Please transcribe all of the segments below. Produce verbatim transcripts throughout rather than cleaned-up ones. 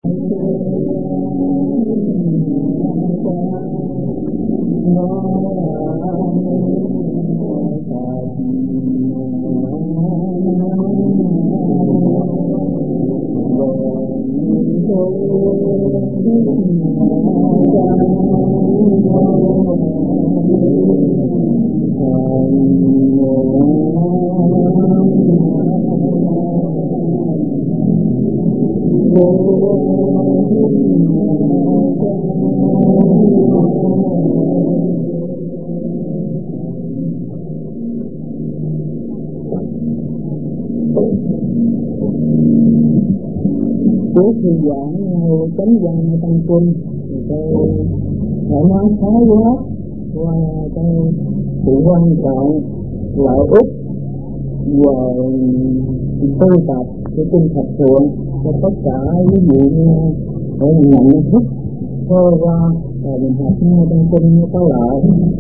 Trước khi giảng chánh văn tăng quân thì tôi phải nói khái quát qua cái sự quan trọng lợi ích về tu tập cái tinh thật thiện cho tất cả quý vị để nhận thức thôi qua và mình học nghe tăng quân mới có lợi.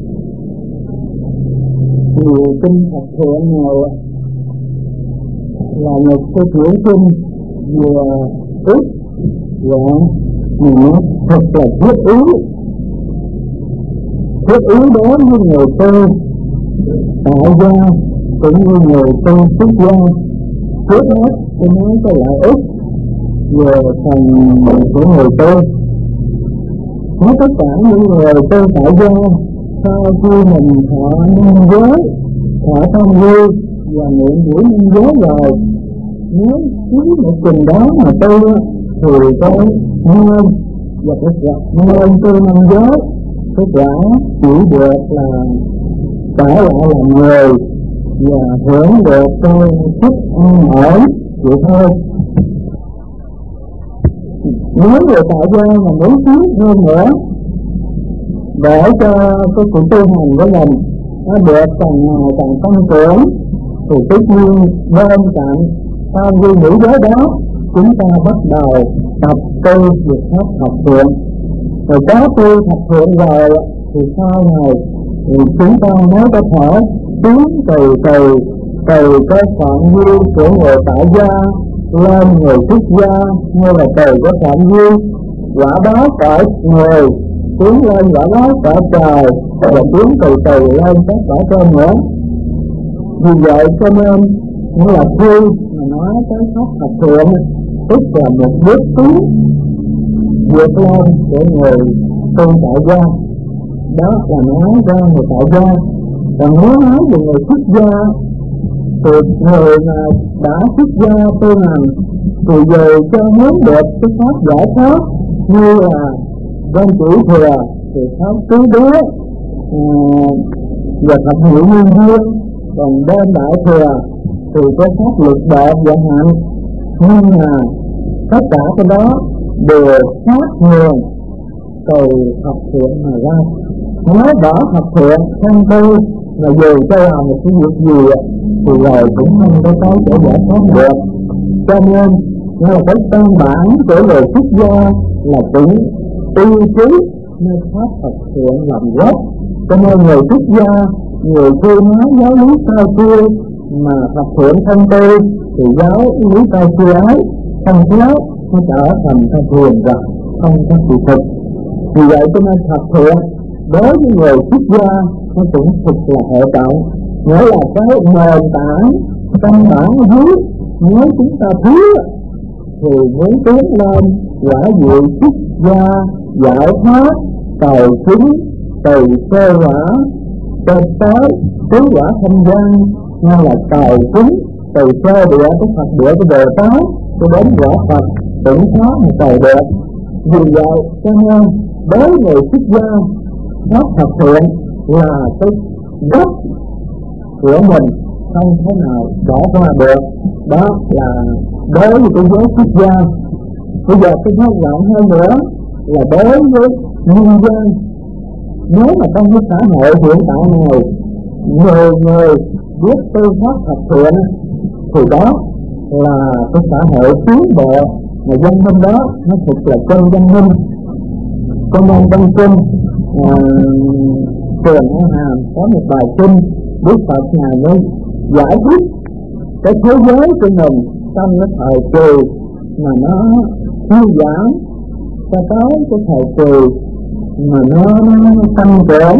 Thì tinh thật thiện này là một cái quyển kinh vừa ít và mình nói thật là thiết yếu thiết yếu đối với người tu tại gia cũng như người tu xuất gia. Trước hết tôi nói cái lợi ích về phần của người tu. Nói tất cả những người tu tại gia sau khi mình thọ năm giới, thọ tam quy và niệm buổi năm giới rồi, nếu cứ một chừng đó mà tu thì có nên và cái quả nên tu năm giới, cái quả chỉ được là trở lại là người và hưởng được cái sức an ổn vậy thôi. Nếu người tại gia mà muốn tiến hơn nữa để cho cái sự tu hành của mình nó được càng ngày càng tăng trưởng thì tất nhiên bên cạnh sau khi nghỉ giới đó chúng ta bắt đầu tập tu việc pháp học thiện. Rồi có tu học thiện rồi thì sau này thì chúng ta mới có thể tiến từ từ từ cái phạm vi của người tại gia lên người xuất gia, hay là từ cái phạm vi quả báo cõi người tiến lên quả báo cõi trời, và tiến từ từ lên các cõi trên nữa. Vì vậy cho nên nghĩa là khi mà nói tới pháp học thiện tức là một bước tiến vượt lên của người tu tại gia. Đó là nói ra người tại gia. Còn nếu nói về người xuất gia thì người mà đã xuất gia tu hành thì về cho muốn được cái pháp giải thoát như là bên chủ thừa thì pháp cứu đứa và thập nhị nguyên duyên, còn bên đại thừa thì có pháp lực độ và hạnh. Nhưng mà tất cả cái đó đều phát nguồn từ học thiện mà ra. Nếu bỏ học thiện không tu mà dù cho làm một cái việc gì thì rồi cũng không có cái để giải thoát được. Cho nên là cái căn bản của người xuất gia là cũng tiêu chí nên pháp học thiện làm gốc. Cho nên người xuất gia người khi nói giáo lý cao kia mà học thiện không tu thì giáo lý cao kia ấy không khéo nó trở thành cái thiền rồi không có sự thực. Vì vậy cho nên học thiện đối với người xuất gia nó cũng thực là hệ trọng, nghĩa là cái nền tảng căn bản dưới. Nếu chúng ta thiếu thì muốn tiến lên quả vị xuất gia giải thoát cầu chứng từ sơ quả cho tới tứ quả không gian, hay là cầu chứng từ sơ địa tới Phật địa của Bồ Tát cho đến quả Phật tỉnh thoát mà cầu được. Vì vậy cho nên đối với người xuất gia pháp học thiện là cái gốc của mình không thể nào bỏ qua được. Đó là đối với cái giới xuất gia. Bây giờ tôi nói rộng hơn nữa là đối với nhân dân. Nếu mà trong cái xã hội hiện tại này người người biết tư pháp học thiện thì đó là cái xã hội tiến bộ, mà văn minh đó nó thực là chân văn minh. Cho nên trong kinh à, Trường An Hàm có một bài kinh Đức Phật Ngài mới giải thích cái thế giới của mình trong cái thời kỳ mà nó thư giãn cho tới cái thời kỳ mà nó tăng trưởng.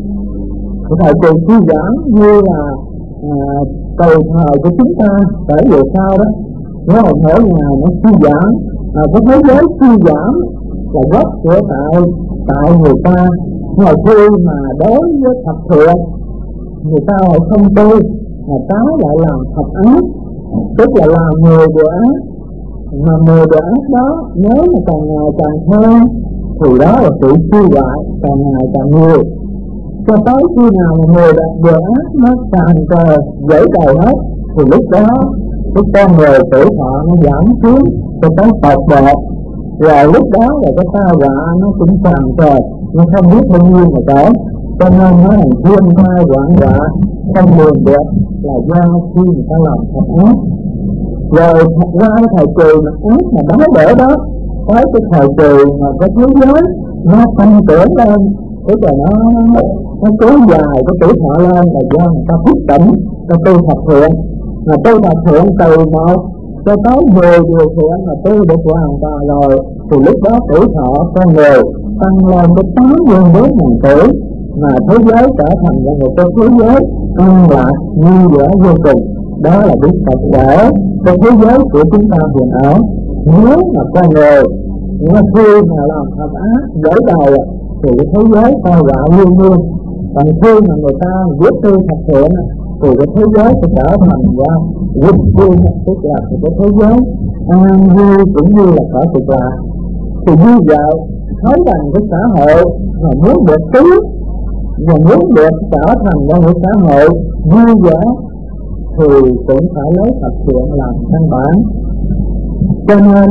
Cái thời kỳ thư giãn như là à, từ thời của chúng ta trở về sau đó, nếu mà mỗi ngày nó thư giãn, à, cái thế giới thư giãn là gốc của tại tại người ta. Ngày khi mà đối với thập thiện, người ta lại không tu mà trái lại làm thập ác, tức là làm mười điều ác. Mà mười điều ác đó nếu mà càng ngày càng thêm thì đó là sự suy bại càng ngày càng nhiều, cho tới khi nào mà mười điều ác nó càng cờ dễ đầy hết thì lúc đó cái con người tuổi thọ nó giảm xuống cho tới tột độ. Rồi lúc đó là cái tai họa nó cũng càng trời, nó không biết bao nhiêu mà kể. Cho nên nó là thiên tai hoạn họa không lường được, là do khi người ta làm thật ác. Rồi thật ra cái thời kỳ mà ác mà đóng đỡ đó, tới cái thời kỳ mà cái thế giới nó tăng trưởng lên, tức là nó nó kéo dài cái tuổi thọ lên, là do người ta thức tỉnh, ta tu thật thiện. Mà tu thật thiện từ một cho tới mười điều thiện mà tu được hoàn toàn rồi, thì lúc đó tuổi thọ con người tăng lên tới tám mươi bốn ngàn tuổi, mà thế giới trở thành là một cái thế giới an lạc vui vẻ vô cùng. Đó là biết thật để cái thế giới của chúng ta hiện ở. Nếu mà con người nó khi mà làm thật ác dễ đầu thì cái thế giới tai họa luôn luôn. Còn khi mà người ta viết tư thật thiện thì cái thế giới sẽ trở thành ra vinh vui, tức là cái thế giới an vui cũng như là cõi cực lạc. Thì như vậy thấy rằng cái xã hội mà muốn được cứu và muốn được trở thành ra một xã hội vui vẻ thì cũng phải lấy thật thiện làm căn bản. Cho nên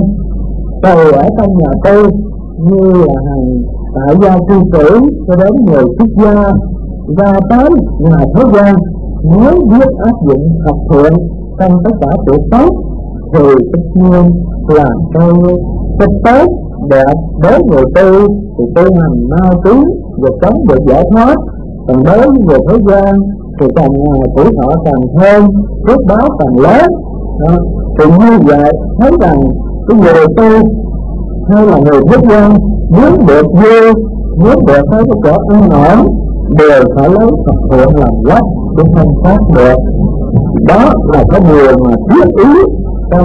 từ ở trong nhà tôi như là hàng tại gia cư sĩ cho đến người xuất gia ra tới ngoài thế gian, nếu biết áp dụng thật thiện trong tất cả sự tốt thì tất nhiên là cái cái tốt đẹp đối người tu thì tu hành ma túy và sống được giải thoát. Còn đối với người thế gian thì càng ngày tuổi thọ càng thêm, phước báo càng lớn. Đó. Thì như vậy thấy rằng cái người tu hay là người thế gian muốn được vui, muốn được thấy cái chỗ an ổn đều phải lấy thật thiện làm gốc để không phát được. Đó là cái điều mà thiết ý trong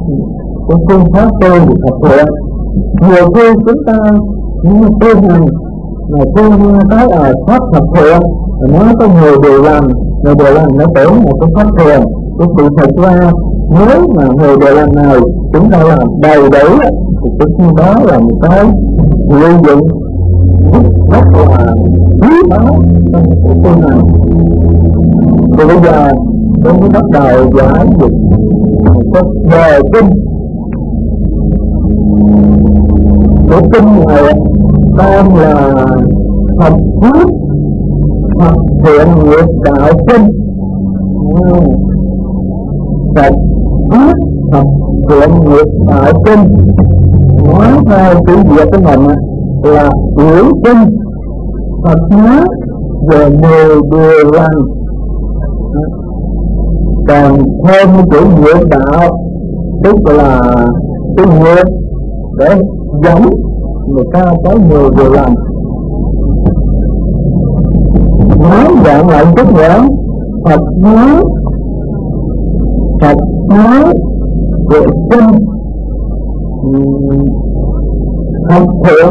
cái phương pháp tu của thật thiện. Nhiều khi chúng ta những tu hành mà khi tới ở pháp thật thiện nó có nhiều điều làm, nhiều điều làm nó tưởng là cái pháp thiện. Cái sự thật ra nếu mà người điều làm này chúng ta làm đầy đủ thì tất nhiên đó là một cái lợi dụng rất là quý báu trong cuộc tu này. Thì bây giờ tôi mới bắt đầu giải dịch một cái đề kinh. Cái kinh này tên là Thập Phước Thập Thiện Nghiệp Đạo Kinh. Thập Phước Thập Thiện Nghiệp Đạo Kinh nói theo chữ Việt của mình là Uyển Kinh, Phật nói về mười điều lành. Còn thêm chữ nghiệp đạo tức là cái nghiệp để dẫn người ta tới mười điều lành. Nói dạng lại chút nữa, Phật nói Phật nói về kinh học thiện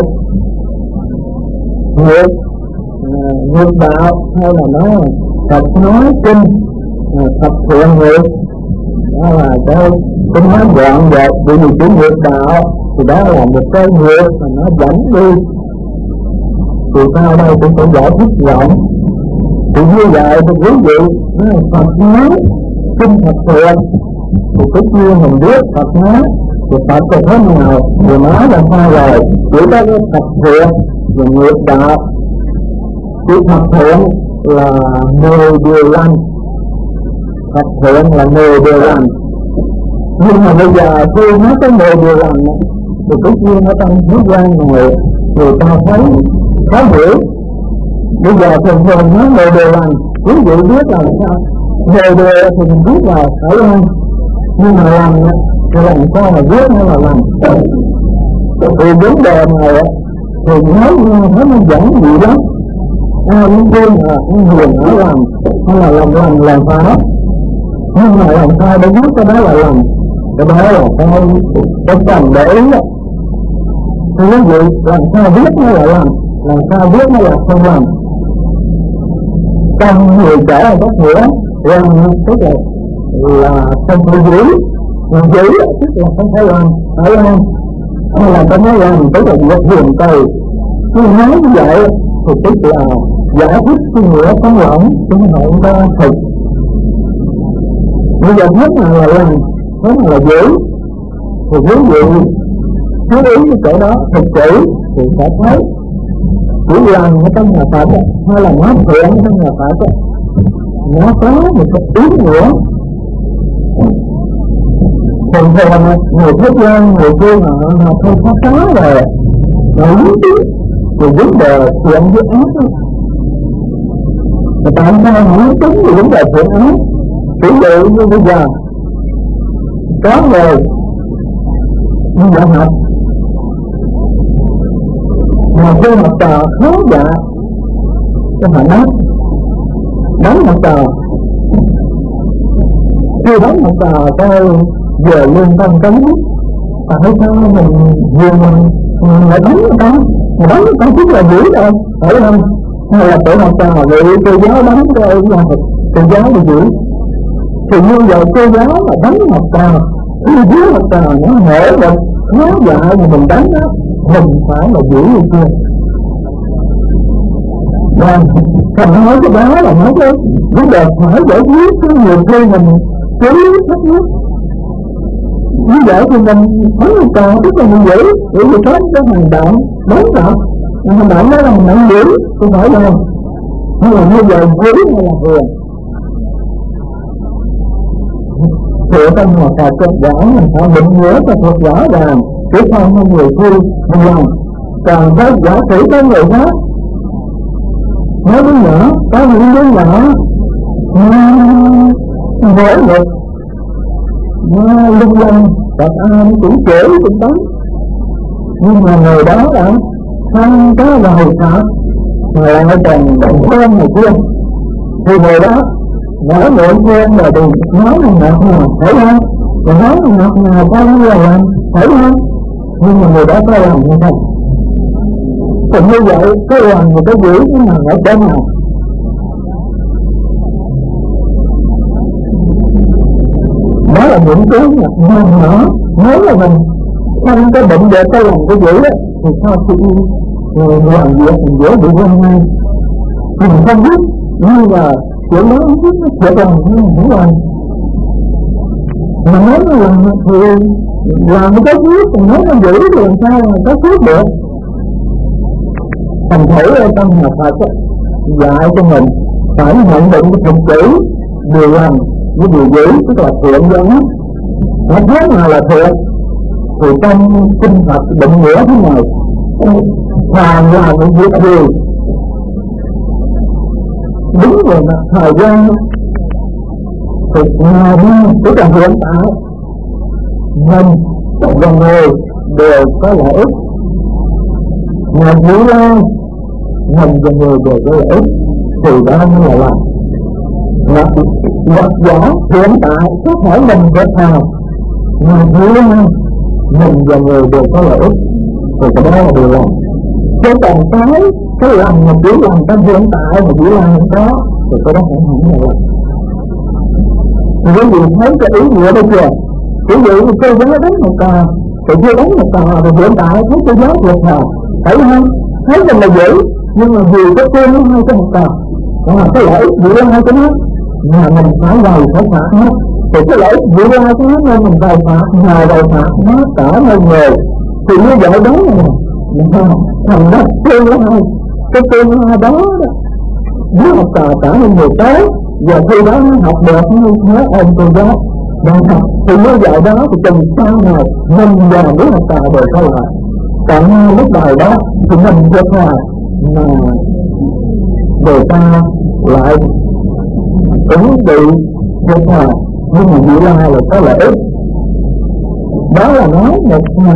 nghiệp nghiệp đạo, hay là nói Phật nói kinh thập thiện nghiệp. Đó là cái cái nói gọn gàng, bởi vì cái nghiệp đạo thì đó là một cái nghiệp mà nó dẫn đi. Thì ta đây cũng phải giải thích rộng. Thì như vậy thì quý vị nói Phật nói kinh thập thiện thì tất nhiên mình biết Phật nói thì Phật có thế nào thì nói là sao rồi. Chỉ có cái thập thiện và nghiệp đạo. Cái thập thiện là mười điều lành, thập thiện là mười điều lành. Nhưng mà bây giờ khi nói tới mười điều lành thì tất nhiên ở trong thế gian này người ta thấy khó hiểu. Bây giờ thường thường nói mười điều lành, quý vị biết là sao? Mười điều thì mình biết là phải ăn, nhưng mà làm thì làm sao mà biết hay là làm. Thì vấn đề này thì nói nó nó giản dị lắm. Ai muốn tin là ăn hiền ở làm hay là làm lành làm phá, nhưng mà làm sao để biết cái đó là lành, cái đó là cái cái cần để ý đó. Thì quý vị làm sao biết nó là lành, làm sao biết nó là không lành. Trong người trẻ là có nghĩa rằng tức là là không phải giữ, mà giữ tức là không phải làm, phải làm hay là ta nói làm tức là việc hiền từ. Khi nói như vậy thì tức là giải thích cái nghĩa không lỏng chứ không có thực. Bây giờ hết nào là làm, hết nào là giữ, thì quý vị chú ý cái chỗ đó thực kỹ thì sẽ thấy chỉ làm ở trong nhà Phật hay là nói chuyện ở trong nhà Phật nó có một cái ý nghĩa. Thường thường người thế gian người kia họ họ không có có rồi họ lý trí về vấn đề chuyện với ác đó. Mà tại sao họ lý trí về vấn đề chuyện ác? Ví dụ như bây giờ có người đi dạy học mà khi học trò khó dạ cho họ nói đánh học trò, khi đánh học trò coi về lương tâm cấm tại sao mình vừa mình mình lại đánh người ta, mà đánh người ta chính là dữ đâu phải không? Hay là tự học trò bị cô giáo đánh cho là cô giáo bị dữ, thì như vậy cô giáo mà đánh học trò khi dưới học trò nó hở mình khó dạy mà mình đánh đó, mình phải là dữ như kia. Và thành nói cái đó là nói cái vấn đề phải giải quyết có nhiều khi mình cứ thắc mắc. Như vậy thì mình đánh một trò tức là mình giữ, bởi vì có cái hành động đánh đó, hành động đó là mình nặng giữ, không phải đâu. Nhưng mà như vậy giữ hay là vừa. Thì ở trong nhà Phật Phật giảng mình phải định nghĩa cho thật rõ ràng, chứ không có người khi mình lòng. Còn có giả sử có người khác nói đứa nhỏ, có những đứa nhỏ vỡ ngực nó lung lung, gặp ai nó cũng chửi cũng đánh, nhưng mà người đó là không có lời thật mà lại còn động con này kia, thì người đó nói miệng quen rồi thì nói là ngọt ngào phải không, rồi nói là ngọt ngào có là làm phải không, nhưng mà người đó có làm hay không? Còn như vậy cái làm người ta giữ cái nào ở bên nào? Đó là những cái nhỏ nhỏ. Nếu là mình không có định để cái lòng cái giữ đó thì sao khi người làm việc mình dễ bị quan ngay. Mình không biết, nhưng mà chuyện đó không biết nó thiệt lòng không làm. Mà nói nó làm thì làm cái phước, còn nói nó giữ thì làm sao mà có phước được. Thành thử ở trong nhà Phật dạy cho mình phải nhận định cái thực kỹ điều làm với điều giữ, tức là thiện do ác. Nó thế nào là thiện? Thì trong kinh Phật định nghĩa thế này: phàm là những việc gì đúng về mặt thời gian thì ngày nay tức là hiện tại mình và người đều có lợi ích, ngày tương lai mình và người đều có lợi ích, thì đó mới là làm. Vật giả hiện tại có thể mình sẽ nào ngày tương lai mình và người đều có lợi ích, thì cái đó là điều làm. Chứ còn cái cái làm mà chỉ làm trong hiện tại mà chỉ làm không có thì cái đó không hẳn là làm. Thì quý vị thấy cái ý nghĩa đây chưa? Ví dụ như cô giáo đánh một cò, thì cô đánh một cò thì hiện tại thấy cô giáo thiệt nào, thấy không? Thấy mình là dữ, nhưng mà vì cái cô nó hay có một cò, nhưng mà cái lợi ích dữ hay cái nó mà mình phải vầy phải phạt nó, thì cái lợi ích dữ hay cái nó nên mình vầy phạt, nhờ vầy phạt nó cả nơi người, thì như vậy đó là thành đất thương nó hay, cái thương nó hay đó đó, nếu học trò cả nên người tới, và khi đó nó học được nó nhớ ơn cô giáo, đang học, thì như vậy đó thì chừng sau này mình và đứa học trò đều có lại. Còn lúc đầu đó thì mình rất là mà người ta lại cũng bị rất là, nhưng mà vị lai là có lợi ích. Đó là nói một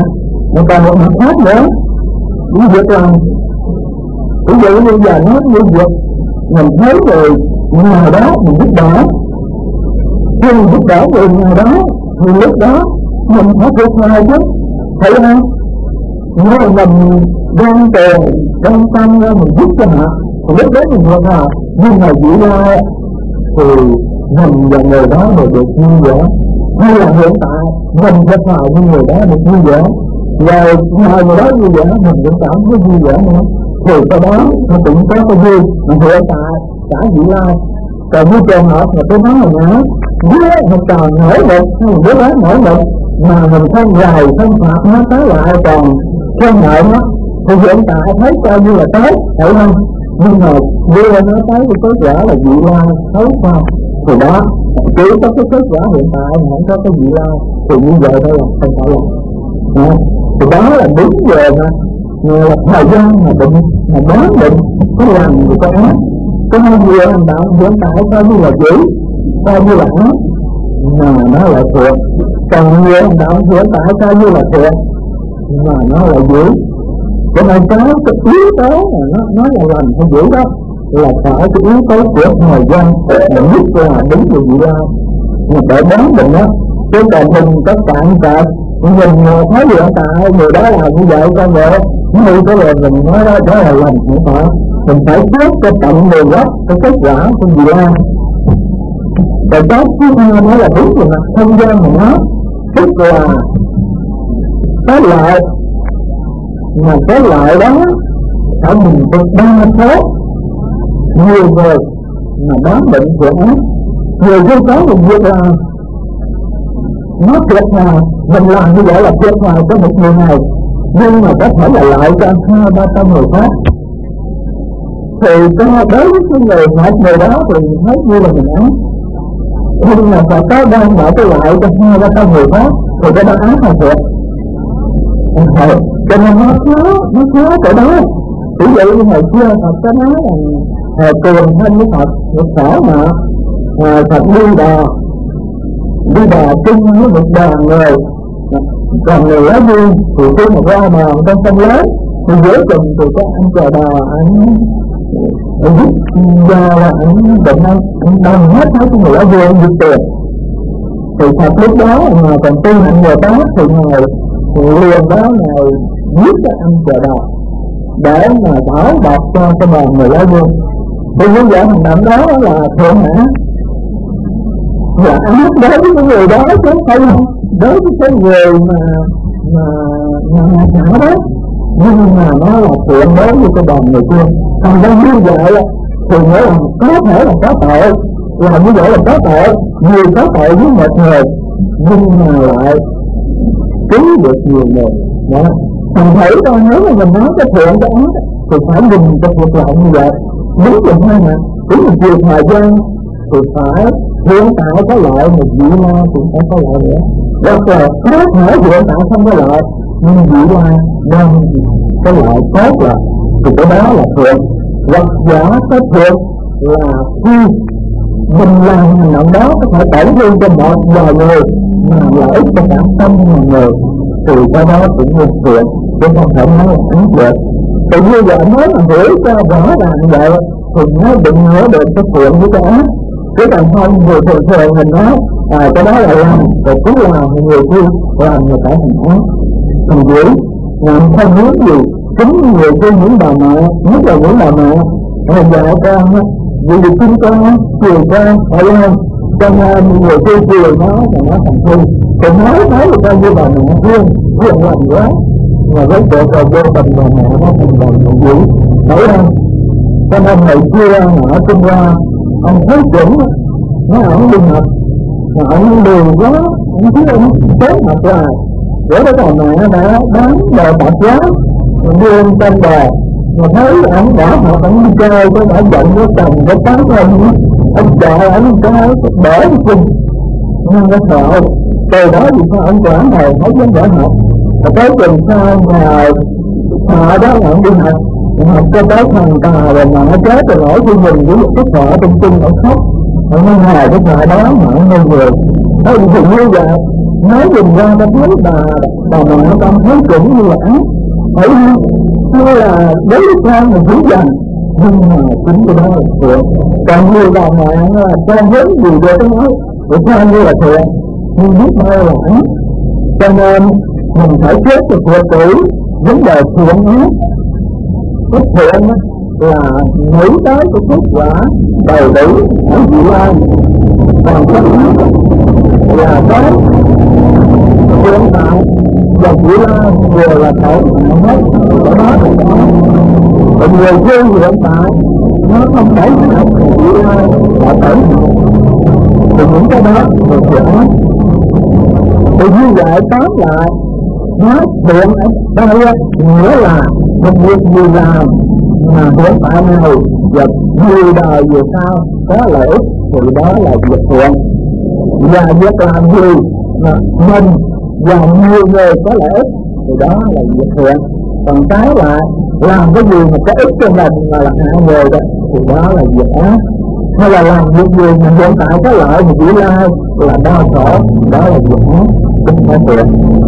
mà còn một mặt khác nữa, những việc làm ví dụ như giờ nói như việc mình thấy rồi ngày đó mình giúp đỡ, khi mình giúp đỡ người ngày đó thì lúc đó mình phải thiệt thòi chứ, thấy không? Nếu mình đang tiền đang tâm ra mình giúp cho họ thì lúc đó mình thiệt thòi, nhưng mà chỉ lo thì mình và người đó đều được vui vẻ, hay là hiện tại mình thiệt thòi nhưng người đó được vui vẻ, rồi ngoài người đó vui vẻ mình cũng cảm thấy vui vẻ nữa, thì cái đó nó cũng có cái vui mà hiện tại cả vị lai. Còn như trường hợp mà tôi nói hồi nãy, nếu mình còn nổi lực hay đứa đó nổi lực mà mình không rời không phạt nó tới lại còn khen ngợi nó thì hiện tại thấy coi như là tốt, phải không? Nhưng mà đưa nó tới cái kết quả là vị lai xấu sao thì đó chỉ có cái kết quả hiện tại mà không có cái vị lai thì như vậy thôi là không phải là đó. Thì đó là đúng về mà là thời gian mà định mà đoán định cái lành của cái ác, cái hai người hành động hiện tại coi như là dữ, coi như là ác mà nó lại thiện, còn người hành động hiện tại coi như là thiện mà nó lại dữ. Cho nên cái cái yếu tố mà nó nó là lành hay dữ đó là phải cái yếu tố của thời gian mà nhất là đúng như vậy là mà để đoán định đó, chứ còn mình có cạn cợt mình thấy hiện tại người đó là như vậy con vợ như cái lời mình nói đó đó là lành không phải, mình phải xét cho tận người gốc cái kết quả của vị lai. Rồi cái thứ hai nữa là đúng về mặt không gian mà nó tức là cái lợi, mà cái lợi đó ở mình được đa số nhiều người mà đoán định của ác, người vô có một việc làm nó tuyệt vời, mình làm như vậy là tuyệt vời cho một người này, nhưng mà có thể là lợi cho hai ba trăm người khác, thì có đối với cái người một người đó thì thấy như là mình ác, nhưng mà phải có đang mở cái lợi cho hai ba trăm người khác thì cái đó ác là tuyệt. Cho nên nó khó, nó khó chỗ đó. Ví dụ như hồi xưa Phật có nói là cường thân với Phật một sở mà Phật đi đò đi đò chung với một đoàn người, còn người đó vui thì khi mà ra mà con sông lớn thì dưới chừng thì có anh chờ đò anh anh giúp ra là anh định anh anh đồng hết thấy cái người đó vui anh giúp tiền, thì Phật lúc đó mà còn tu hành người đó thì ngồi liền đó ngồi giết cái anh chờ đò để mà bảo bọc cho cái đoàn người đó vui, thì như vậy hành động đó là thượng hả là ác đối với cái người đó chứ không đối với cái người mà mà mà mà xả đó, nhưng mà nó là thiện đối với cái đoàn người kia. Còn đâu như vậy thì nghĩa là có thể là có tội, là như vậy là có tội, nhiều có tội với một người nhưng mà lại cứu được nhiều người đó. Thành thử thôi, nếu mà mình nói cái thiện cái ác thì phải nhìn cái việc lại như vậy, đúng rồi thôi mà. Đúng là việc thời gian thì phải hiện tại có lợi, một vị lai cũng phải có lợi nữa, hoặc là có thể hiện tại không có lợi nhưng vị lai đang cái lợi tốt là thì cái đó là thiện. Hoặc giả cái thiện là khi mình làm hành động đó có thể tổn thương cho một vài người mà lợi ích cho cả trăm ngàn người thì cái đó cũng như thiện, chứ không thể nói là ác được. Thì như vậy mới mà hiểu cho rõ ràng vậy thì mới định nghĩa được cái thiện với cái ác. Chứ còn không người thường thường mình nói à, cái đó là làm, rồi cứ làm người kia làm người ta thành ác. Còn dữ làm không hướng gì chính người kia những bà mẹ, nhất là những bà mẹ là dạy con á, vì vì chính con á chiều con phải không, cho nên người kia chiều nó và nó thành hư, thì nói nói là coi như bà mẹ thương thương làm quá mà với bộ rồi vô tình bà mẹ nó thành bà mẹ dữ, thấy không? Cho nên ngày xưa ở Trung Hoa ông thấy chuẩn nó ổng đi học mà ổng đường quá, ổng thấy ông tốt học là để cái bà mẹ đã bán đồ tạp hóa đưa tên bè mà thấy ổng đã học ổng đi chơi có đã giận với chồng với tán ông ông chờ ổng cái đỡ chung nhưng nó sợ từ đó thì sao ông quản này thấy vấn đề học và tới chừng sau mà họ đó là ông đi học học cho tới thằng tà rồi mà nó chết rồi nổi khi mình với một cái sợ trong chung ông khóc ông nói hài cái sợ đó mà ông ngây người. Thôi thì như vậy nói nhìn ra ta thấy bà bà mẹ con thấy cũng như là ác, phải không? Hay là đối với con mình hiểu rằng, nhưng mà chính cái đó là thiện. Còn nhiều bà mẹ là con hướng gì để cái nói để con như là thiện, nhưng biết bao là ác. Cho nên mình phải chết được thiện kỹ vấn đề thiện ác. Cái thiện là nghĩ tới cái kết quả đầy đủ ở vị lai, còn cái ác là cái hiện tại và vị lai vừa là tổn hại hết. Ở đó là có còn người dư hiện tại nó không tổn hại, vị lai là tổn hại. Thì những cái đó là thiện ác. Thì như vậy tóm lại nói thiện ở đây nghĩa là một việc gì làm mà hiện tại này và nhiều đời về sau có lợi ích thì đó là việc thiện. Và việc làm gì mà mình và nhiều người có lợi ích thì đó là việc thiện. Còn cái lại làm cái gì mà có ích cho mình mà là hại người đó thì đó là việc ác. Hay là làm việc gì mà hiện tại có lợi mà chỉ lai là đau khổ, đó là việc ác, không phải thiện.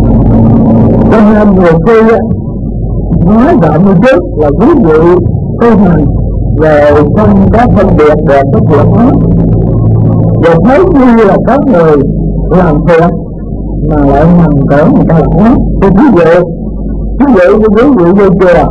Cho nên người khi nói rộng một chút là ví dụ tu hành về không có phân biệt được cái thiện ác, và thấy như là có người làm thiện mà lại nằm cỡ người ta là ác. Thì ví dụ ví dụ như ví dụ như chùa,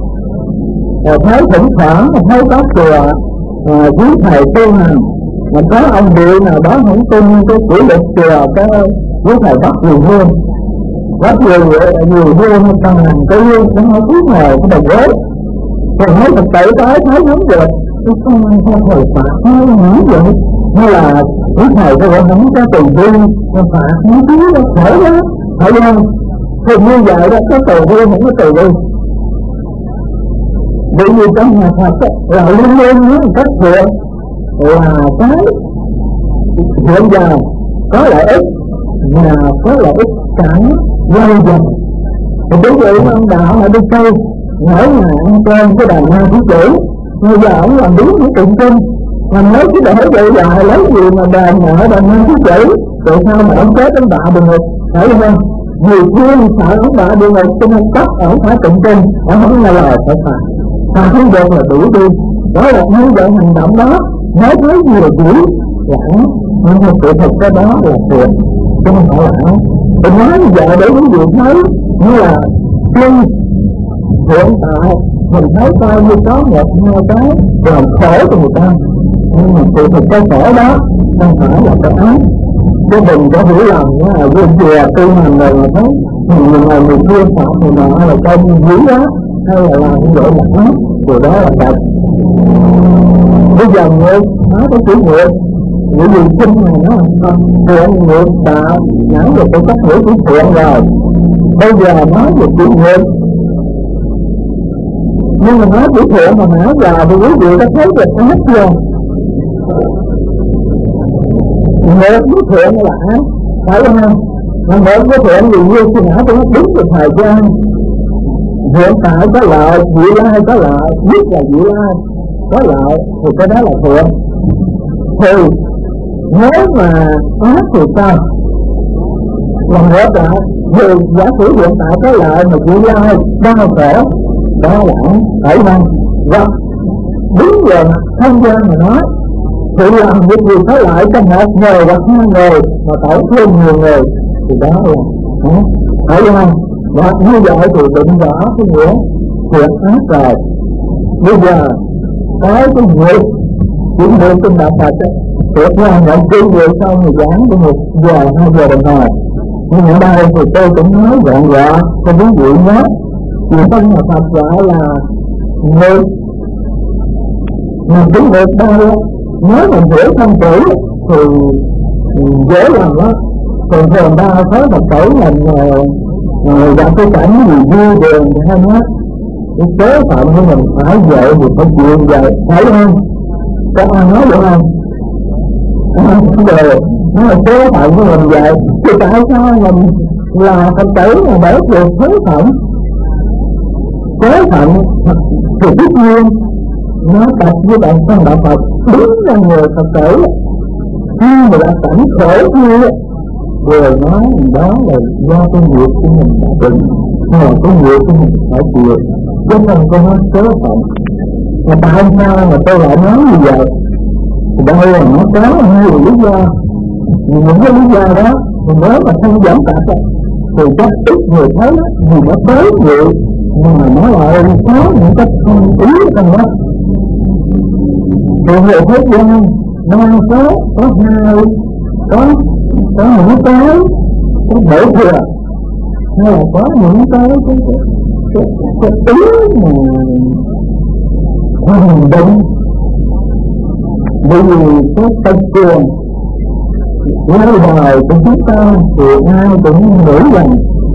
rồi thấy thỉnh thoảng thấy có chùa quý thầy tu hành mà có ông địa nào đó không tin cái kỷ luật chùa, cái quý thầy bắt nhiều hương rất nhiều nhiều hương trong hành cái hương nó nói cuối ngồi cái đầu gối rồi nói thực tế tới thấy không được cái không không thầy phạt nó nghĩ vậy. Như là quý thầy có thể không có tùy hương mà phạt nó cứ nó khổ đó, phải không? Thì như vậy đó, có tùy hương không có tùy hương. Bởi vì trong nhà Phật là luôn luôn nói một cách thiện là cái hiện giờ có lợi ích mà có lợi ích cả lâu dần. Thì ví dụ ông đạo ở đi câu mỗi ngày ăn cơm cái đàn ma thứ chữ, bây giờ ông làm đúng những tụng kinh mà nói cái để vậy dài lấy gì mà đàn nợ đàn ma thứ chữ, tại sao mà ông chết ông đạo được ngục, phải không? Nhiều khi sợ ông đạo được ngục cho nên cấp ông phải tụng kinh, ông không nghe lời phải phạt. Mà không được là đủ đi. Đó là như vậy hành động đó nói thấy nhiều chữ là ác, nhưng mà sự thật cái đó là thiện chứ không phải là ác. Thì nói như vậy để quý vị thấy như là khi hiện tại mình thấy coi như có một hai cái làm khổ cho người ta, nhưng mà sự thật cái khổ đó không phải là cái ác. Chứ đừng có hiểu lầm là vô chùa tu hành rồi mà thấy người này người kia phạm người nọ là coi như dữ quá, hay là làm như vậy là ác, điều đó là thật. Bây giờ người nói cái chữ nguyện, những gì kinh này nó là thiện nguyện tạo nhãn về cái cách nghĩa của thiện rồi. Bây giờ nói về chữ nguyện, nhưng mà nói chữ thiện mà nãy giờ thì quý vị có thấy được ác chưa? Nguyện với thiện là ác, phải không? Mà nguyện với thiện thì như khi nãy tôi nói đúng về thời gian. Hiện tại có lợi, vị lai có lợi, biết là vị lai có lợi thì cái đó là thiện. Thì nếu mà ác thì sao? Lần nữa lại thì giả sử hiện tại có lợi mà vị lai đau khổ, đó là ác, phải không? Và đúng về mặt không gian mà nói thì làm việc gì có lợi cho một người hoặc hai người mà tổn thương nhiều người thì đó là ác, phải không? Và như vậy thì định rõ cái nghĩa thiện ác rồi. Bây giờ có cái nguyện chuyển nguyện trong đạo Phật tuyệt ra nhận kỹ nguyện sau người giảng của một giờ hai giờ đồng hồ. Nhưng ở đây thì tôi cũng nói gọn gọn cho quý vị nhé. Vì trong nhà Phật gọi là nguyện, mà cái nguyện đây nếu mình hiểu không kỹ thì dễ làm đó. Thường thường ta thấy một cỡ mình rồi gặp cái cảnh gì vui buồn hay hết cái số phận của mình phải vậy thì phải chịu vậy, phải không? Có ai nói được không? Không được, nó là số phận của mình vậy. Thì tại sao mình là Phật tử mà để được số phận? Số phận thì tất nhiên nó đặt với bạn trong đạo Phật đúng là người Phật tử khi mà đã cảnh khổ kia Rồi nói đó là do cái nghiệp của mình đã định, hay là cái nghiệp của mình phải chịu, chứ không có nói số phận. Mà tại sao mà tôi lại nói như vậy? Thì đây là nó có nhiều lý do. Những cái lý do đó thì nếu mà không giảm tạp thì chắc ít người thấy vì nó tới vậy, mà nó lại có những cái thông ý trong đó. Thì người thế gian đa số có hai, có có những cái cái bể thừa, hay là có những cái cái cái cái, cái ý mà hành động. Bởi vì cái tay cường lâu đời của chúng ta thì ai cũng nghĩ rằng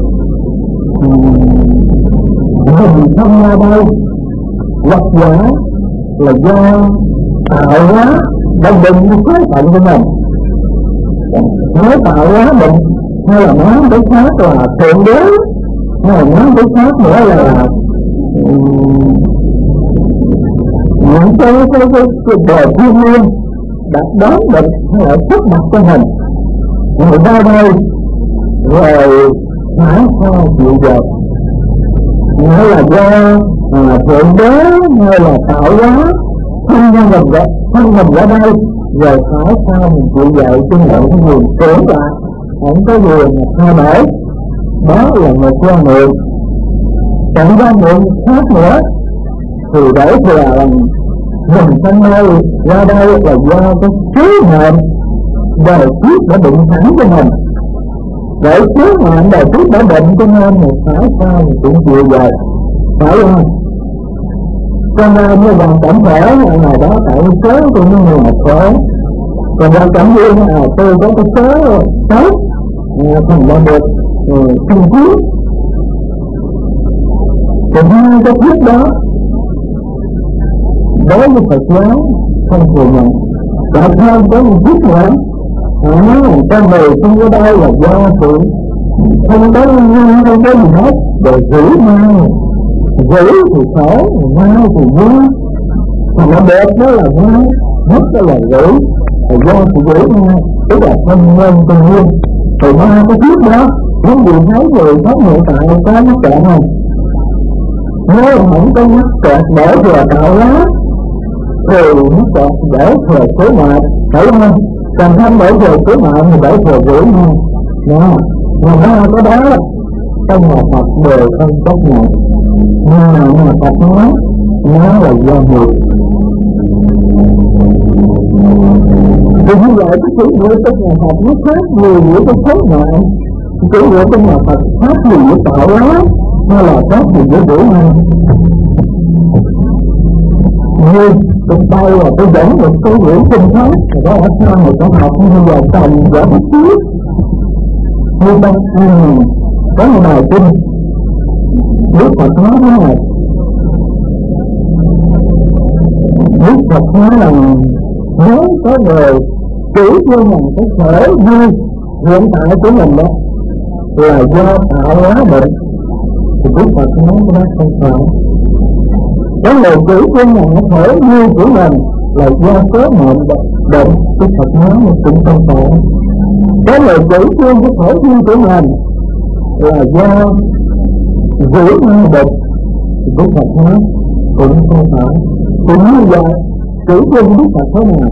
mình không ra đây hoặc giả là do tạo hóa đã định cái số phận của mình. Nói tạo hóa định hay là nói cái khác là thượng đế, hay là nói cái khác nữa là những cái cái cái cái đời thiên nhiên đã đón định hay là sắp đặt cho mình. Người ra đây rồi phải sao chịu dệt, hay là do à, thượng đế hay là tạo hóa không nhân mình ra không mình ra đây rồi phải sao mình chịu dạy cho mọi cái nguồn tưởng lại không có gì mà thay đổi. Đó là một quan niệm. Còn quan niệm khác nữa thì để thừa là mình sinh đây ra đây là do cái số mệnh đời kiếp đã định sẵn cho mình. Để số mệnh đời kiếp đã định cho nên mình phải sao mình cũng chịu dạy, phải không? Cho nên như bằng cảm thể là ngày đó tại số tôi mới người một số, còn bằng cảm duyên là tôi có cái số tốt thành ra được trung quyết. Còn hai cái thuyết đó đối với Phật giáo không thừa nhận. Tại sao có một thuyết nữa họ nói là con người không có đây là do sự không có không có gì hết, rồi giữ mau giữ thì khổ, mau thì vui, còn nó đẹp đó là mau, mất đó là giữ, là do sự giữ mau, tức là thân nhân con nguyên. Thì ba cái thuyết đó những gì thấy người có hiện tại có mắc kẹt không? Nếu không có mắc kẹt để vừa tạo hóa thì mắc kẹt để thừa số mệnh, phải không? Còn không để thừa số mệnh thì để thừa giữ nhau. Đó, mà ba cái đó trong nhà Phật đều không chấp nhận. Nhưng mà Phật nói nó là do nghiệp. Thì như vậy cái chữ nghĩa trong nhà Phật nó khác nhiều nghĩa trong số mệnh. Chữ nghĩa trong nhà Phật khác nhiều nghĩa tạo hóa, hay là khác nhiều nghĩa giữ nhau. Như trong tay là tôi dẫn một cái quyển kinh khác, đó ở sau này con học như giờ cần gõ một chút. Như bác ăn có một bài kinh Đức Phật nói thế này. Đức Phật nói rằng nếu có người chỉ cho mình cái khởi vui hiện tại của mình đó là do tạo hóa định, thì Đức Phật nói cái đó không phải. Cái người chỉ cho mình cái khởi vui của mình là do số mệnh định, Đức Phật nói cũng không phải. Cái người chỉ cho cái khởi vui của mình là do giữ nguyên định, thì Đức Phật nói cũng không phải. Cũng như vậy, chỉ cho Đức Phật thế nào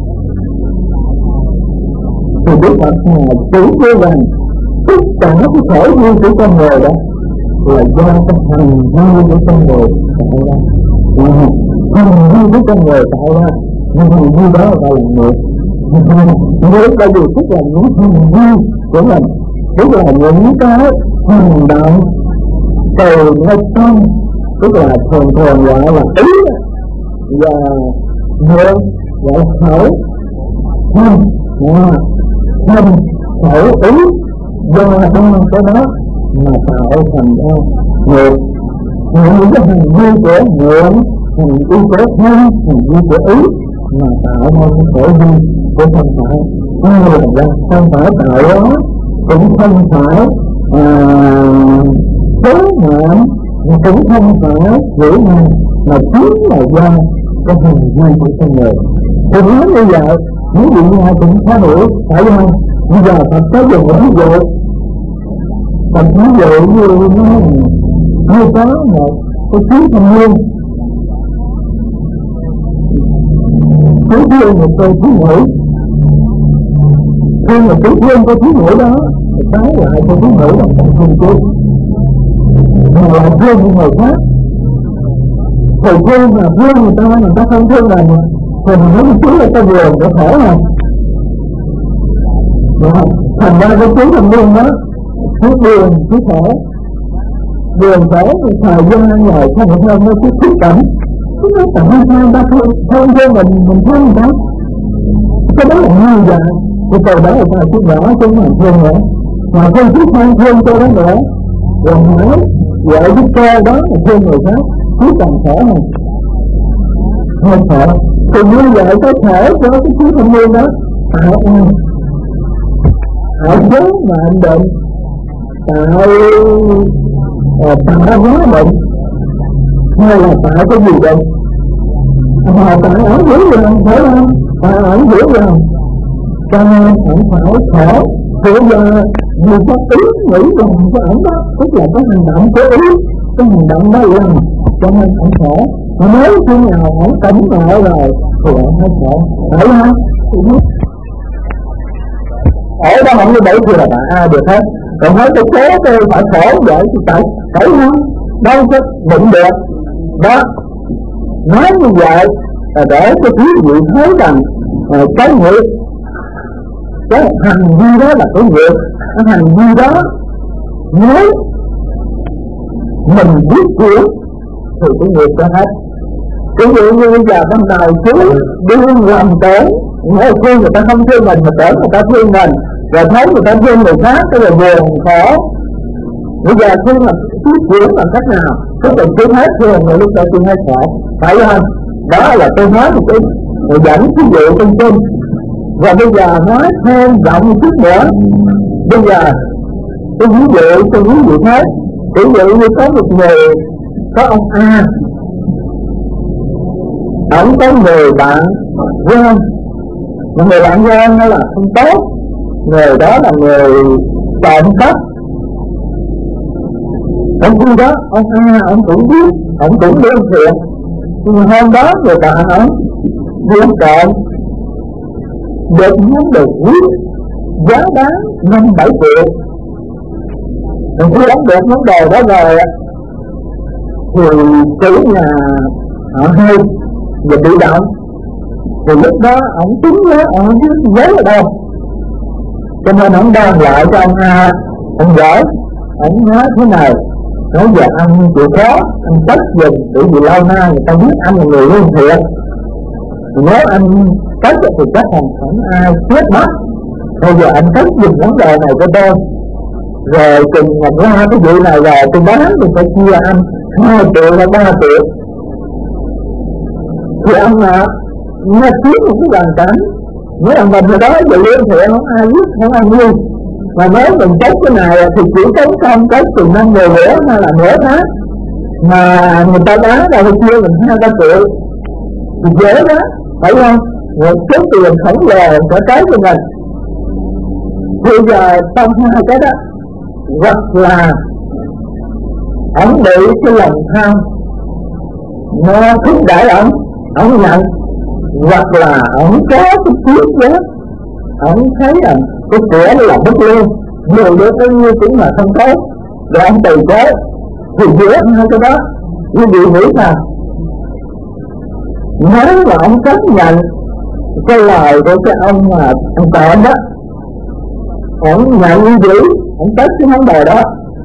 thì Đức Phật là chỉ cho rằng tất cả cái khởi vui của con người đó là do cái hành vi của con người tạo ra. Hành vi của con người tạo ra, nhưng hành vi đó là nghiệp. Nếu có gì tức là những hành vi của mình, tức là những cái hành động từ ngay trong, tức là thường thường gọi là ý và miệng gọi là khẩu, thân thân khẩu ý, do ba cái đó mà tạo thành ra nghiệp. Những cái hành vi của miệng, hành vi của thân, hành vi của ý mà tạo ra cái khổ vi của không phải. Ai là không phải tạo đó, cũng không phải số mệnh, cũng không phải giữ nhau, mà chính là do cái hành vi của con người. Thì nói như vậy, những vị nhà cũng có hiểu, phải không? Bây giờ Phật có dùng một ví dụ, Phật ví dụ như như có một cái chú thanh niên chú thương một cô thiếu nữ, thương một chú thương cô thiếu nữ đó, trái lại cô thiếu nữ là không thương chú, mà lại thương những người khác. Thầy thương mà thương người ta, người ta không thương mình, thì mình nói chú là ta buồn để khổ mà. Thành ra cái chú thanh niên đó, chú buồn, chú khổ, buồn khổ thời gian rồi không được hơn nó chút xúc cảm. Chúng ta tặng hai hai ba thương, thương thương mình, mình thương người ta. Cái đó là như vậy. Cái câu đó là ta chút nhỏ chứ không thương nữa. Mà không chút thương thương cho đó nữa. Rồi nói, vợ với cô đó là thương người khác, chú càng khổ hơn. Hơi khổ. Thì như vậy có thể cho cái chú thanh niên đó tạo ăn, tạo vốn mà anh định, tạo tạo hóa định, hay là tạo cái gì định, mà tạo ẩn dữ rồi, phải không? Tạo ẩn dữ rồi, cho nên ẩn phải khổ. Thì bây giờ người có ý nghĩ rằng cái ẩn đó, tức là cái hành động cố ý, cái hành động đó là cho nên ẩn khổ. Mà nếu khi nào ẩn tỉnh ngộ rồi thì ẩn mới khổ, phải không? Ở đó không như bảy thì là bạn ai được hết. Còn nói cái số tôi phải khổ vậy thì phải phải không? Đâu có định được. Đó, nói như vậy là để cho quý vị thấy rằng uh, cái nghiệp, cái hành vi đó là cái nghiệp. Cái hành vi đó nếu mình biết chuyện thì cái nghiệp cho hết. Ví dụ như bây giờ ban đầu chú đương làm tưởng, nếu khi người ta không thương mình mà tưởng người ta thương mình, rồi thấy người ta thương người khác cái là buồn khổ. Bây giờ khi mà chú chuyển bằng cách nào cái tình chú hết thương người lúc đó chú hết khổ, phải không? Đó là tôi nói một cái dẫn ví dụ trong kinh. Và bây giờ nói thêm rộng một chút nữa. Bây giờ tôi ví dụ tôi ví dụ hết. Ví dụ như có một người, có ông A, ổng có người bạn quen, mà người bạn quen đó là không tốt, người đó là người trộm cắp. Trong khi đó ông A ông cũng biết, ông cũng lương thiện, nhưng hôm đó người bạn ông đi ăn trộm, được món đồ quý giá đáng năm bảy triệu. Còn khi ông được món đồ đó rồi thì chủ nhà họ hay và bị động, thì lúc đó ông tính nhớ ông không biết giấy ở đâu, cho nên ông đang lại cho ông A. Ông giỏi, ông nói thế này, nói giờ anh chịu khó, anh trách dùm, bởi vì lâu nay người ta biết anh là người lương thiện. Nếu anh trách thì chắc không không ai chết mất. Bây giờ anh trách dùm vấn đề này cho tôi, rồi chừng ngày qua cái vụ này rồi tôi bán thì phải chia anh hai triệu hay ba triệu. Thì ông là nó kiếm một cái hoàn cảnh, nếu là mình hồi đó về lương thiện không ai biết, không ai mua. Mà nếu mình trách cái này thì chỉ tốn công trách từ năm mười bữa hay là nửa tháng, mà người ta bán ra phải chia mình hai ba triệu thì dễ đó, phải không? Một số tiền khổng lồ có cái cho mình. Bây giờ trong hai cái đó, hoặc là ông bị cái lòng tham nó thúc đẩy ông, ông nhận, hoặc là ông có cái tiếng đó, ông thấy rằng cái cửa là bất lương, nhiều đứa bao nhiêu cũng là không tốt, rồi ông từ chối. Thì giữa hai cái đó quý vị nghĩ sao? Nếu mà ông chấp nhận cái lời của cái ông mà ông trộm đó, ông nhận như vậy, ông trách cái vấn đề đó,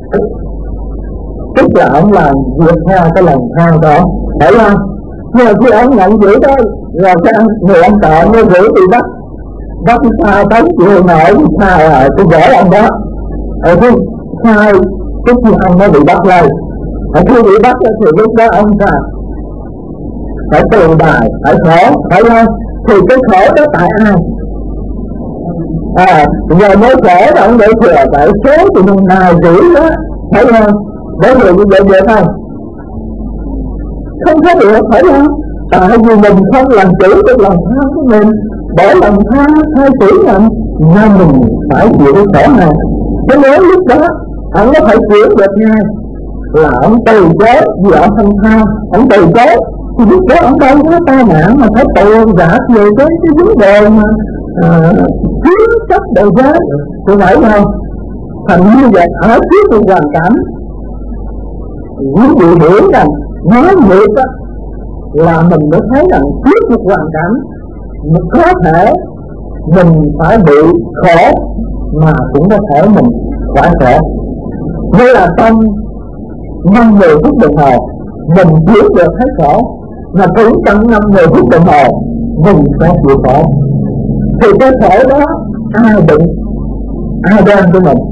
tức là ông làm vượt theo cái lòng tham đó, phải không? Nhưng mà khi ông nhận giữ đó, rồi cái người ông trộm nó giữ bị bắt, bắt sao tấn chịu nổi sao rồi tôi gỡ ông đó. Ở khi sai cái khi ông nó bị bắt lên, ở khi bị bắt thì lúc đó ông sao phải tường đài, phải khổ, phải không? Thì cái khổ đó tại ai? À, giờ mới khổ là ông để thừa tại số thì mình nào giữ đó, phải không? Để người như vậy được không? Không có được, phải không? Tại vì mình không làm chủ được lòng tham của mình, để lòng tham thay xử mình, nên mình phải chịu cái khổ này. Chứ nếu lúc đó ông có thể chuyển được ngay là ông từ chối vì ông không tha, ông từ chối thì lúc đó ông đâu có tai nạn mà phải tù giả về cái cái vấn đề mà thiếu chấp đời giới, tôi phải không? Thành như vậy ở trước cái hoàn cảnh quý vị hiểu rằng nói việc á là mình mới thấy rằng trước một hoàn cảnh mình có thể mình phải bị khổ mà cũng có thể mình phải khổ. Đây là trong năm mười phút đồng hồ mình chịu được thấy khổ, mà cũng trong năm mười phút đồng hồ mình sẽ chịu khổ. Thì cái khổ đó ai định, ai đem cho mình?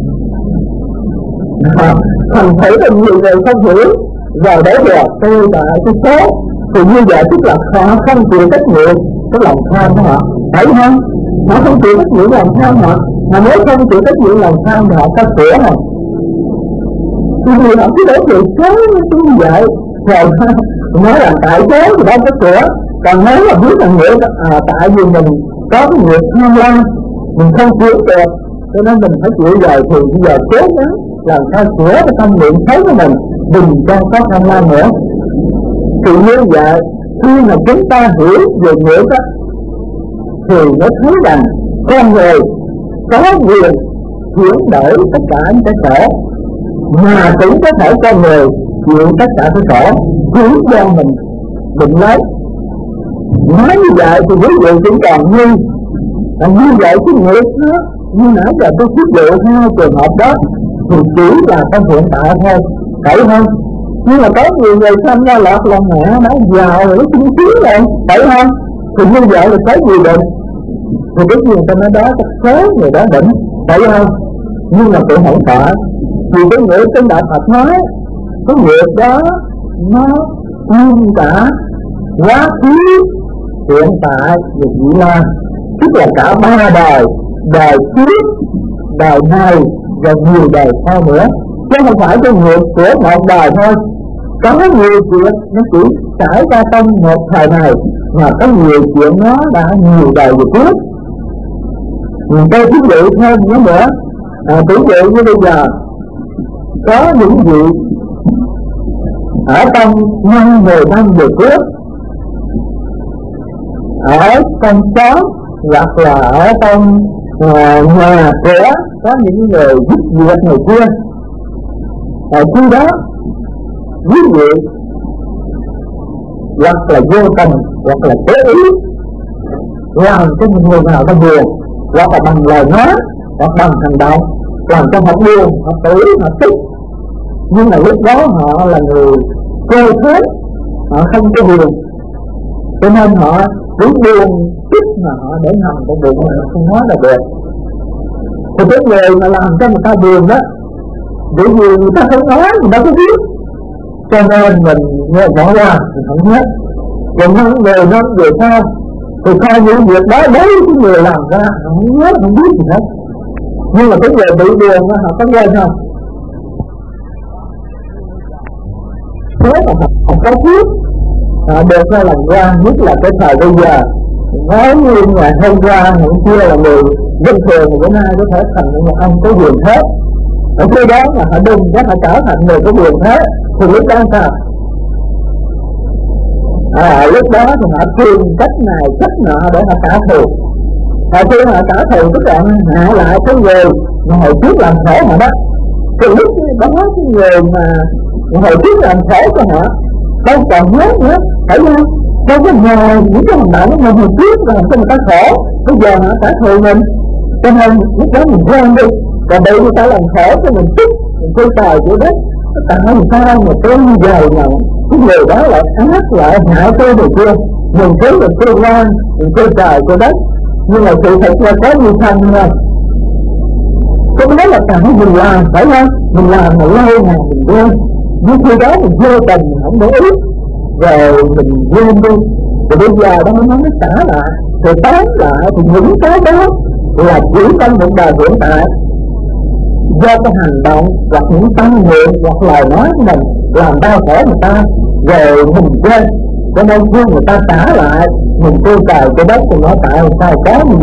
Thành thử là nhiều người không hiểu, rồi để rồi tôi đã cái số thì như vậy tức là họ không chịu trách nhiệm cái lòng tham của họ, phải không? Họ không chịu trách nhiệm lòng tham họ, mà nếu không chịu trách nhiệm lòng tham thì họ có sửa không? Thì họ cứ để chuyện số như vậy, rồi nói là tại số thì đâu có sửa. Còn nếu mà biết rằng nghĩa à, tại vì mình có cái nghiệp tham lam, mình không chịu được, cho nên mình phải chịu rồi thì bây giờ cố gắng làm sao sửa cái tâm niệm xấu của mình, đừng cho có tham lam nữa. Thì như vậy khi mà chúng ta hiểu về nghiệp đó thì mới thấy rằng con người có quyền chuyển đổi tất cả những cái khổ, mà cũng có thể con người chịu tất cả cái khổ khiến cho mình định lấy. Nói như vậy thì ví dụ cũng còn như là như vậy cái nghiệp đó, như nãy giờ tôi ví dụ hai trường hợp đó thì chỉ là trong hiện tại thôi, phải không? Nhưng mà có nhiều người sinh ra lọt lòng mẹ đã giàu rồi nó chính kiến rồi, phải không? Thì như vậy là có gì định? Thì cái gì trong đó có số người đó định, phải không? Nhưng mà cũng không phải, vì cái nghĩa trong Đạo Phật nói cái nghiệp đó nó nguyên cả quá khứ, hiện tại và vị lai, tức là cả ba đời, đời trước, đời này và nhiều đời sau nữa, chứ không phải cái nghiệp của một đời thôi. Có nhiều chuyện nó chỉ trải ra trong một thời này, mà có nhiều chuyện nó đã nhiều đời về trước. Mình tôi ví dụ thêm nữa nữa, à, ví dụ như bây giờ có những vị ở trong năm mười năm về trước, ở trong xóm hoặc là ở trong uh, nhà cửa có những người giúp việc người kia, ở khi đó ví dụ hoặc là vô tình hoặc là cố ý làm cho người nào ta buồn, hoặc là bằng lời nói hoặc bằng hành động làm cho họ buồn, họ tử, họ tức. Nhưng mà lúc đó họ là người cơ thế, họ không có buồn, cho nên họ cứ buồn tức mà họ để nằm trong bụng mà họ không nói là được. Thì cái người mà làm cho người ta buồn đó, bởi vì người ta không nói, người ta không biết, cho nên mình nghe bỏ ra mình không biết. Còn những người nó về sau thì coi những việc đó đấy cái người làm ra không nhớ, không biết gì hết. Nhưng mà cái người bị buồn đó, họ có quên không? Thế mà họ có biết họ được ra làm ra, nhất là cái thời bây giờ. Nói như ngày hôm qua, hôm kia là người dân thường, bữa nay có thể thành một ông có quyền thế. Ở khi đó mà họ đừng có họ trở thành người có quyền thế thì lúc đó sao? À, lúc đó thì họ tìm cách này cách nọ để họ trả thù. Họ khi họ trả thù tức là hạ lại cái người mà hồi trước làm khổ họ đó. Thì lúc đó cái người mà hồi trước làm khổ cho họ không còn nhớ nữa, phải không? Đâu có ngờ những cái hành động mà hồi trước làm cho người ta khổ, bây giờ họ trả thù mình, cho nên lúc đó mình quên đi. Còn đây người ta làm khổ cho mình tức, mình chơi tài của đất, tại sao người ta mà tôi như vậy mà cái người đó lại ác lại hại tôi được chưa? Mình cứ mình tôi ngoan, mình chơi tài của đất, nhưng mà sự thật là có như thân thôi. Cái đó là tại mình làm, phải không? Mình làm mà lâu mà mình quên, nhưng khi đó mình vô tình mình không để ý, rồi mình quên đi. Rồi bây giờ đó nó mới trả lại, rồi tóm lại thì những cái đó là chỉ trong một đời hiện tại, do cái hành động hoặc những tâm niệm hoặc lời nói của mình làm đau khổ người ta, rồi mình quên. Cho nên khi người ta trả lại mình tiêu cài cái đất thì nó tại sao có như vậy.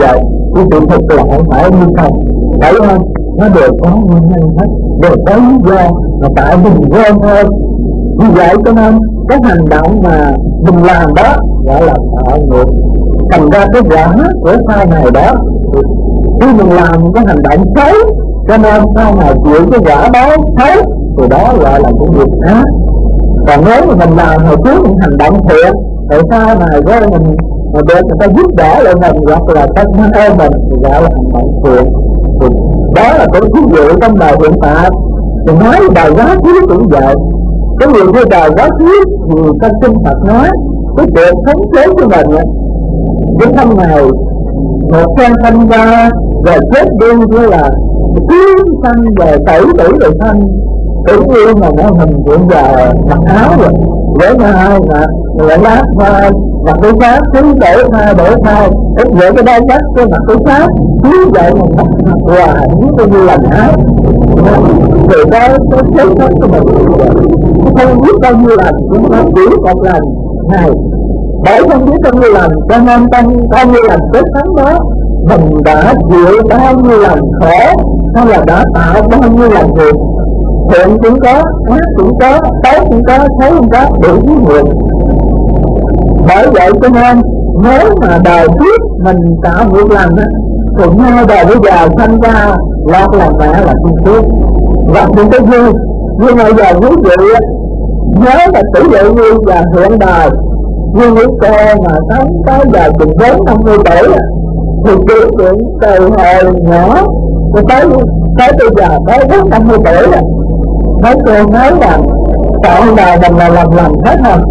Cái sự thật là không phải như không, phải không? Nó đều có nguyên nhân hết, đều có lý do, mà tại mình quên thôi. Vì vậy cho nên cái hành động mà mình làm đó gọi là tạo nghiệp. Thành ra cái quả của sai này đó, khi mình làm cái hành động xấu, cho nên sau này chịu cái quả đó xấu, thì đó gọi là cái nghiệp ác. Còn nếu mà mình làm hồi trước những hành động thiện, thì sau này với mình mà được người ta giúp đỡ lại mình, hoặc là ta ơn mình, thì gọi là hành động thiện. Thì đó là cái ví dụ trong đời hiện tại. Thì nói đời quá khứ cũng vậy. Cái nhiều như đời quá khứ thì trong kinh Phật nói cái chuyện khống chế của mình á, cái thân này một phen thanh ra rồi chết đi, như là cứ sanh về tử tử rồi sanh, tự nhiên mà nó hình hiện giờ mặc áo rồi để mai mà lại lát vai mặc cái khác cứ đổ thai đổ thai ít vậy cái đai chắc cái mặc cái khác cứ vậy mà mặc hoài như như lành áo. Thì đó cái chết hết của mình không biết bao nhiêu lần, cũng không chỉ một lần này, bởi không biết bao nhiêu lần, cho nên trong bao nhiêu lần chết thắng đó mình đã chịu bao nhiêu lần khổ, hay là đã tạo bao nhiêu lần việc thiện cũng có, ác cũng có, tốt cũng có, xấu cũng có, đủ thứ nhiều. Bởi vậy cho nên nếu mà đời trước mình tạo việc lành á, thì ngay đời bây giờ sanh ra lọt làm mẹ là thiên phước, gặp những cái vui. Nhưng mà giờ ví dụ nhớ là tỷ lệ như là hiện đời như những cô mà sống tới giờ chừng bốn năm mươi tuổi thì điều kiện từ hồi nhỏ cho tới tới bây giờ tới bốn năm mươi tuổi rồi, mấy cô nói là chọn đời mình là làm lành hết không?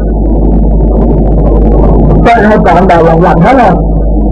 Có ai chọn đời làm lành hết không?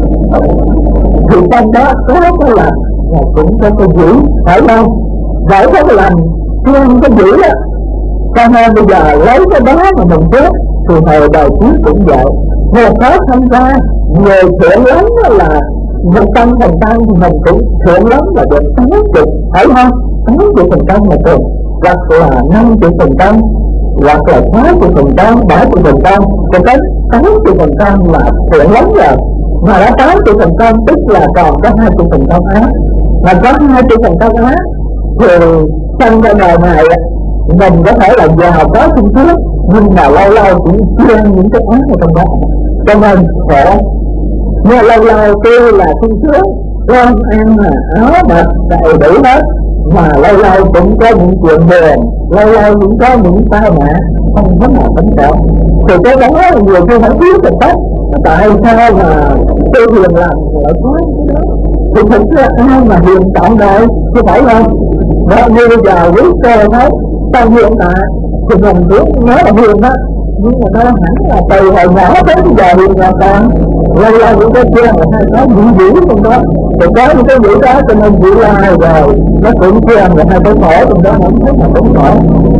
Thì trong đó có cái lành và cũng có cái dữ, phải không? Vậy có cái lành thương cái dữ đó, cho nên bây giờ lấy cái đó mà mình chết thì hồi đời trước cũng vậy. Người khó tham gia, người thiện lắm là một trăm phần trăm thì mình cũng thiện lắm là được tám mươi, phải không? tám mươi phần trăm là được, hoặc là năm mươi phần trăm, hoặc là sáu mươi phần trăm, bảy mươi phần trăm, cho tới tám mươi phần trăm là thiện lắm rồi. Mà đã tám mươi phần trăm tức là còn có hai mươi phần trăm ác. Mà có hai mươi phần trăm ác thì trong cái đời này mình có thể là giàu có sung sướng, nhưng mà lâu lâu cũng chưa những cái ác ở trong đó, cho nên khổ. Nhưng lâu lâu tôi là sung sướng, cơm ăn mà áo mặc đầy đủ hết, mà lâu lâu cũng có những chuyện buồn, lâu lâu cũng có những tai nạn không có nào tính cả. Thì cái đó nhiều khi không biết được hết, tại sao mà tôi hiền lành lại có cái đó. Thì thực ra ai mà hiền trọn đời chứ phải không? Đó, như bây giờ quý cô nói sao hiện tại thì mình cũng nói là hiền đó, nhưng mà nó hẳn là từ hồi nhỏ đến bây giờ hiền nhà con. Lâu lâu những cái kia mà hay có những dữ trong đó, rồi có những cái dữ đó cho nên dữ lai rồi nó cũng kia mà hay có khổ trong đó, không thấy mà cũng khổ.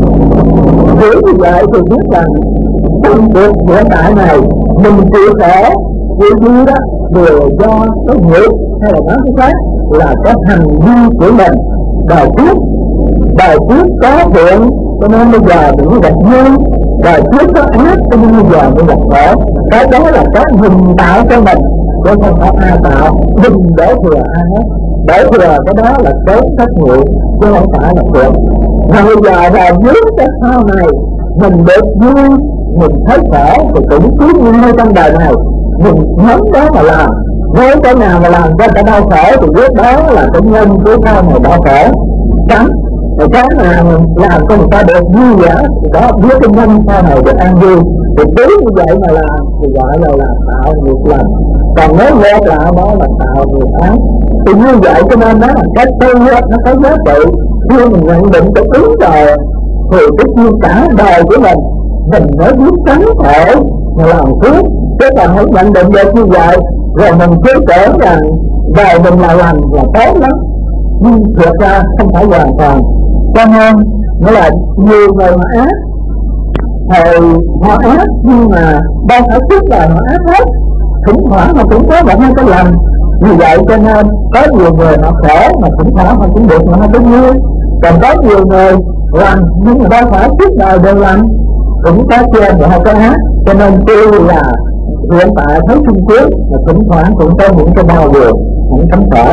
Dữ như vậy thì biết rằng trong cuộc hiện tại này mình chịu khổ chịu vui đó đều do cái nghiệp, hay là nói cái khác là cái hành vi của mình. Đời trước đời trước có thiện cho nên bây giờ mình gặp vui, đời trước có ác cho nên bây giờ mình gặp khổ. Cái đó là cái mình tạo cho mình, chứ không có ai tạo. Mình để thừa ai hết, để thừa cái đó là tốt trách nhiệm, chứ không phải là thiện. Mà bây giờ là dưới cái sau này mình được vui, mình thấy khổ thì cũng cứ như trong đời này mình nhắm đó mà làm. Nếu cái nào mà làm cho ta đau khổ thì biết đó là cái nhân của sau này đau khổ. Tránh rồi cái nào làm cho người ta được vui vẻ thì đó biết cái nhân sau này được an vui. Thì cứ như vậy mà làm thì gọi là, là tạo nghiệp lành. Còn nếu ngược lại đó là tạo nghiệp ác. Thì như vậy cho nên đó là cái tư nó có giá trị. Khi mình nhận định cái ứng rồi thì cái như cả đời của mình mình mới biết tránh khổ mà làm phước. Chứ còn không nhận định được như vậy rồi mình cứ tưởng rằng đời mình là lành là tốt lắm, nhưng thực ra không phải hoàn toàn. Cho nên nó là nhiều người mà ác thì họ ác, nhưng mà đâu phải suốt đời họ ác hết, thỉnh thoảng mà cũng có một hai cái lành. Vì vậy cho nên có nhiều người họ khổ mà thỉnh thoảng họ cũng được mà họ cũng vui. Còn có nhiều người lành nhưng mà đâu phải suốt đời đều lành, cũng có trên và hay có ác. Cho nên tôi là hiện tại thấy chung quyết mà thỉnh thoảng cũng có những cái đau buồn. hạnh cấm khổ.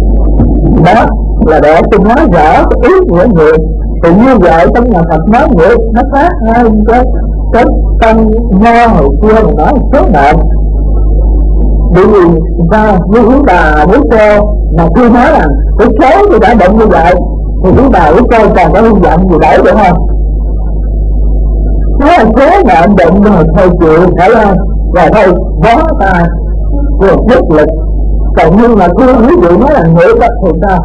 Đó là để tôi nói rõ cái ý nghĩa nghiệp. Thì như vậy trong nhà Phật nói nghiệp nó khác hai cái cái tâm nho hồi xưa mà nói số mệnh. Bởi vì sao như quý bà quý cô mà khi nói là cái số tôi đã định như vậy thì quý bà quý cô còn có hướng dẫn gì đấy được không? Nói là số mệnh định rồi thôi chịu phải không? Rồi thôi bó tay rồi bất lực. Còn như mà khi ví dụ nói là nghiệp đó thì sao?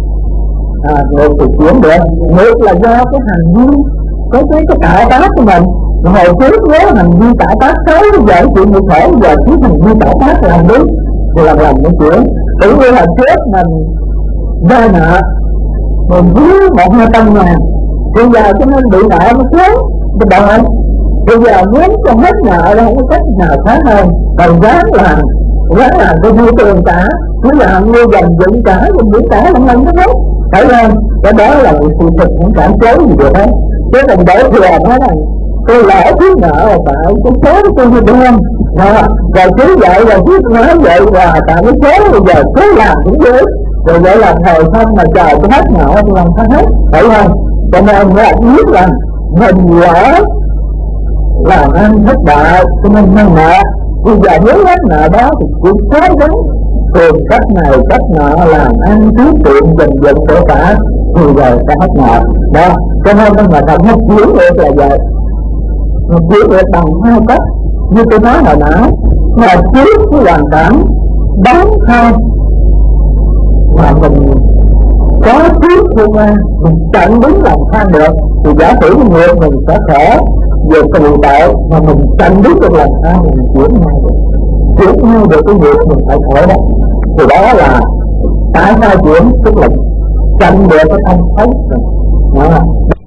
À, nghiệp thì chuyển được. Nghiệp là do cái hành vi cái cái cái tạo tác của mình. Hồi trước nếu hành vi tạo tác xấu bây giờ chuyện bị khổ, bây giờ cứ hành vi tạo tác làm đúng thì làm làm những chuyện. Cũng như là trước mình vay nợ mình dưới một hai trăm ngàn, bây giờ cho nên bị nợ nó xuống cái đợi. Bây giờ muốn cho hết nợ là không có cách nào khác hơn còn ráng làm ráng làm cái vui tiền cả, cứ làm như dành dựng cả dành dựng cả không ăn cái hết phải không? Cái đó là sự thực không cảm chế gì được hết. Chứ mình để thừa nói là tôi lỡ thiếu nợ là tại cái số của tôi như đen à, rồi cứ vậy rồi cứ nói vậy là tại cái số bây giờ cứ làm cũng dưới rồi vậy là thời không mà chờ cái hết nợ tôi làm sao hết phải không? Cho nên là biết rằng mình lỡ làm ăn thất bại cho nên mang nợ. Bây giờ nếu hết nợ đó thì cứ cố gắng tìm cách này cách nọ làm ăn tiết kiệm dần dần kể cả thì rồi sẽ hết nợ đó. Cho nên trong nhà Phật nó chuyển được là vậy, nó chuyển được bằng hai cách như tôi nói hồi nãy là trước cái hoàn cảnh đáng thay mà mình có trước phương an mình chẳng đứng làm than được thì giả sử người mình sẽ khổ về tù tội mà mình chẳng biết được làm sao mình chuyển ngay được chuyển ngay được cái việc mình phải khổ đó. Thì đó là tại sao chuyển tức là chẳng được cái không thấy đó.